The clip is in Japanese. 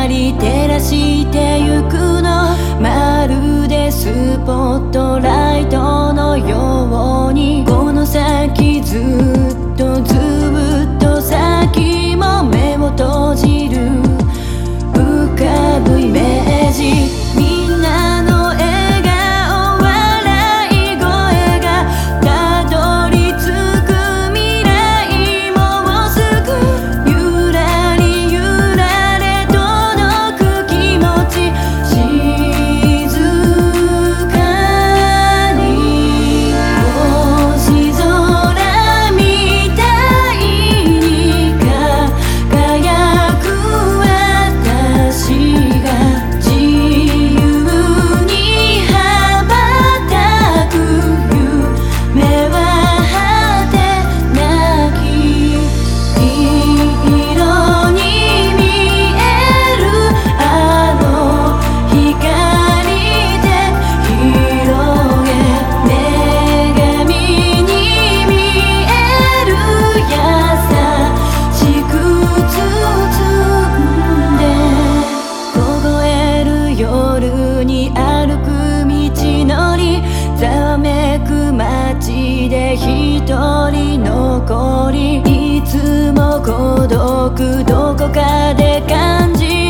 り照らしてゆくの、まるでスポットライトのように、この先ずっと先も目を閉じる浮かぶイメージ、みんなの笑顔笑い声がたどり着く未来もうすぐ、ゆらりゆられ届く気持ち、静かに星空みたいに輝く私が自由に羽ばたく、夢は果てなき色に見えるあの光で広げ、女神に見える優しく包んで、凍える夜に歩く道のり、ざわめく街で一人残り、いつも孤独どこかで感じ